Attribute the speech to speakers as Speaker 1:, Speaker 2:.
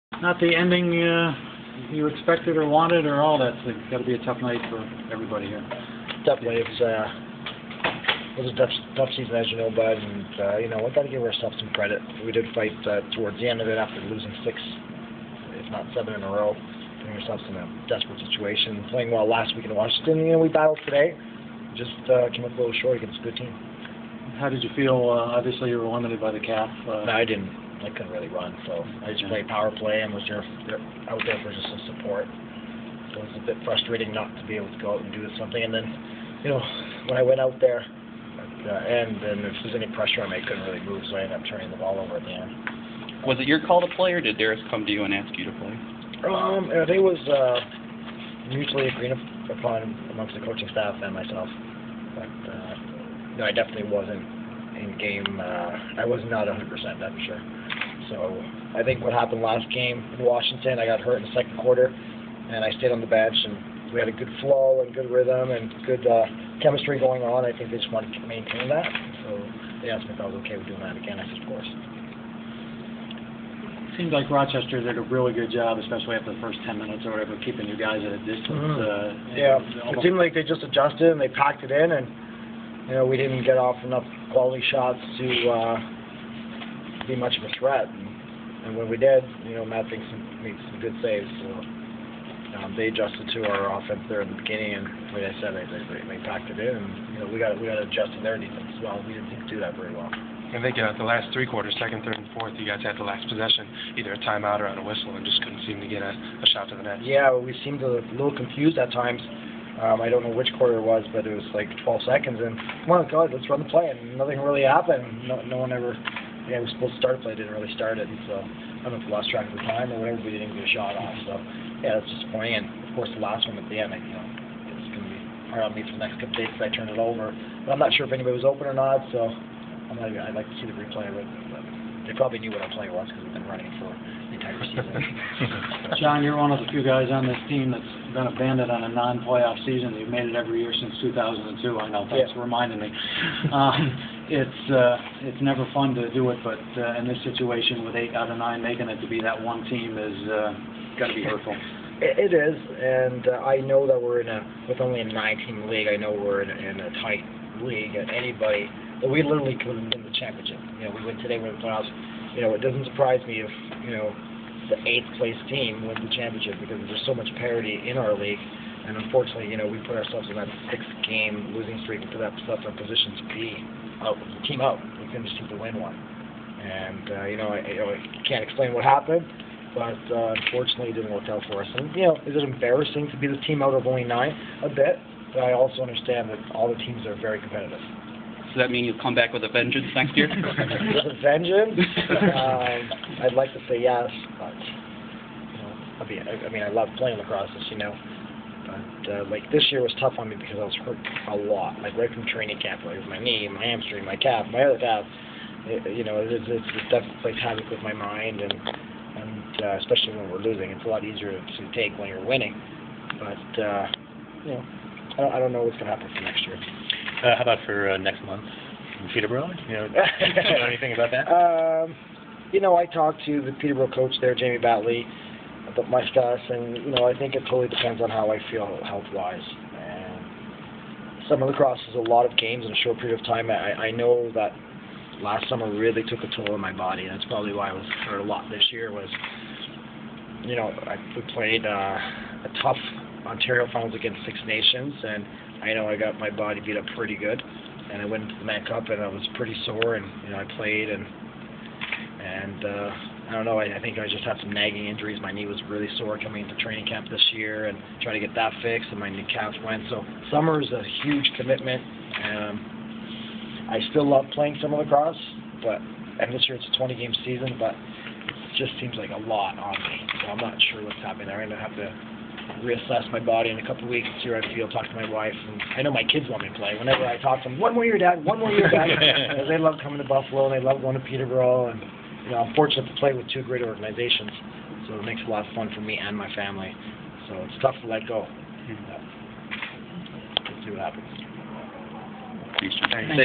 Speaker 1: Not the ending you expected or wanted or all that. It's got to be a tough night for everybody here.
Speaker 2: Definitely, it was a tough season, as you know, bud, and we got to give ourselves some credit. We did fight towards the end of it after losing 6, if not 7 in a row, putting ourselves in a desperate situation. Playing well last week in Washington, we battled today, just came up a little short against a good team.
Speaker 1: How did you feel? Obviously, you were limited by the calf.
Speaker 2: No, I didn't. I couldn't really run, so I just played power play and was out there for just some support. So it was a bit frustrating not to be able to go out and do something. And then, when I went out there at the end, and if there's any pressure on me, I couldn't really move, so I ended up turning the ball over at the end.
Speaker 3: Was it your call to play, or did Darius come to you and ask you to play?
Speaker 2: I think it was mutually agreed upon amongst the coaching staff and myself. But no, I definitely wasn't in game. I was not 100%, that's for sure. So I think what happened last game in Washington, I got hurt in the second quarter, and I stayed on the bench, and we had a good flow and good rhythm and good chemistry going on. I think they just wanted to maintain that. So they asked me if I was okay with doing that again. I said, of course.
Speaker 1: It seems like Rochester did a really good job, especially after the first 10 minutes or whatever, keeping you guys at a distance.
Speaker 2: It seemed like they just adjusted and they packed it in, and we didn't get off enough quality shots to be much of a threat. And when we did, Matt thinks made some good saves. So they adjusted to our offense there in the beginning, and like I said, they packed it in, and we got to adjust to their defense as well. We didn't do that very well.
Speaker 4: I think the last 3 quarters, second, third, and fourth, you guys had the last possession, either a timeout or on a whistle, and just couldn't seem to get a shot to the net.
Speaker 2: Yeah, we seemed a little confused at times. I don't know which quarter it was, but it was like 12 seconds, and come on, God, let's run the play, and nothing really happened. No one ever. We were supposed to start a play, didn't really start it, and so I don't know if we lost track of the time or whatever, but we didn't get a shot off. So yeah, that's disappointing. And of course, the last one at the end, it's going to be hard on me for the next couple days because I turned it over. But I'm not sure if anybody was open or not, so I'd like to see the replay of it. But they probably knew what our play was because we've been running it for the entire season.
Speaker 1: John, you're one of the few guys on this team that's been a bandit on a non-playoff season. You've made it every year since 2002. I know. Thanks for reminding me. It's never fun to do it, but in this situation with 8 out of 9 making it to be that one team is got to be hurtful.
Speaker 2: It is, and I know that we're with only a 9-team league. I know we're in a tight league, and anybody. We literally could win the championship. We win today, we're in the playoffs. It doesn't surprise me if the 8th place team wins the championship because there's so much parity in our league. And unfortunately, we put ourselves in that 6-game losing streak and put ourselves in a position to be team out. We couldn't just seem to win one. And I can't explain what happened, but unfortunately, it didn't work out for us. And is it embarrassing to be the team out of only 9? A bit, but I also understand that all the teams are very competitive.
Speaker 3: Does that mean you'll come back with a vengeance next year?
Speaker 2: With a vengeance? I'd like to say yes, but I love playing lacrosse, as you know. But this year was tough on me because I was hurt a lot, right from training camp. It was my knee, my hamstring, my calf, my other calf. It definitely plays havoc with my mind, and especially when we're losing, it's a lot easier to take when you're winning. But I don't know what's going to happen for next year.
Speaker 5: How about for next month in Peterborough? Do you know anything about that?
Speaker 2: I talked to the Peterborough coach there, Jamie Batley, about my status, and I think it totally depends on how I feel health-wise. And summer lacrosse is a lot of games in a short period of time. I know that last summer really took a toll on my body. That's probably why I was hurt a lot this year. We played a tough Ontario finals against Six Nations, and I know I got my body beat up pretty good, and I went into the Mann Cup and I was pretty sore, and I played, and I don't know, I think I just had some nagging injuries. My knee was really sore coming into training camp this year, and trying to get that fixed, and my knee calf went. So summer is a huge commitment. I still love playing summer lacrosse, and this year it's a 20-game season, but it just seems like a lot on me. So I'm not sure what's happening there. I'm going to have to reassess my body in a couple of weeks and see how I feel, talk to my wife. And I know my kids want me to play. Whenever I talk to them, one more year, Dad, one more year, Dad. They love coming to Buffalo, and they love going to Peterborough. And I'm fortunate to play with 2 great organizations, so it makes a lot of fun for me and my family. So it's tough to let go. Let's see what happens.
Speaker 3: Thanks, John.